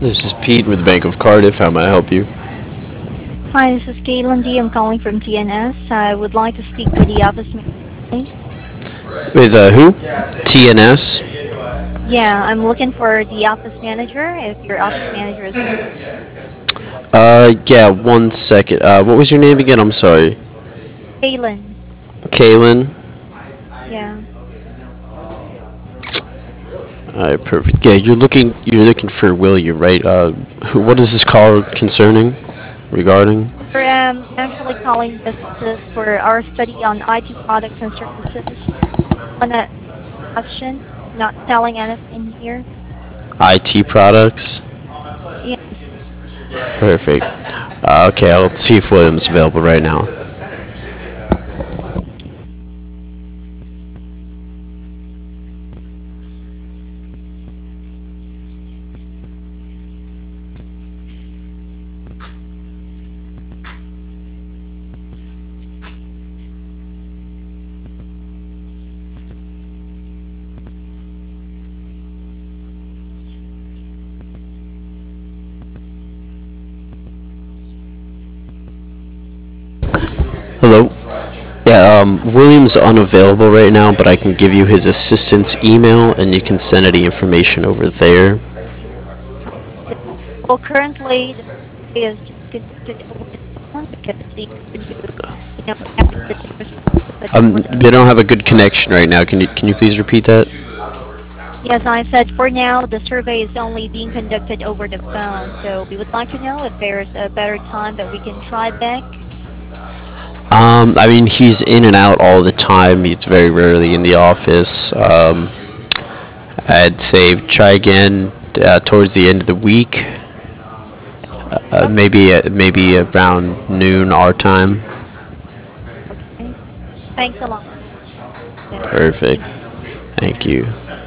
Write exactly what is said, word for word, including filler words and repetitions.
This is Pete with Bank of Cardiff. How may I help you? Hi, this is Caitlin D. I'm calling from T N S. I would like to speak with the office manager, please. With uh, who? T N S? Yeah, I'm looking for the office manager. If your office manager is in, Uh, yeah, one second. Uh, what was your name again? I'm sorry. Caitlin. Kaylin? Yeah. Alright, perfect. Yeah, you're looking you're looking for William, right? Uh, who, what is this call concerning? Regarding? We're um, actually calling this this for our study on I T products and services. On a question, not selling anything here. I T products? Yes. Perfect. Uh, okay, I'll see if William's available right now. Hello? Yeah, um, William's unavailable right now, but I can give you his assistant's email and you can send any information over there. Well, currently the study is just conducted over the phone because the interview, you know, after the but Um, for they don't have a good connection right now. Can you can you please repeat that? Yes, I said for now the survey is only being conducted over the phone, so we would like to know if there's a better time that we can try back. Um, I mean, he's in and out all the time. He's very rarely in the office. Um, I'd say try again uh, towards the end of the week. Uh, Okay, maybe uh, maybe around noon our time. okay. Thanks a lot. Yeah, Perfect. thank you. Thank you.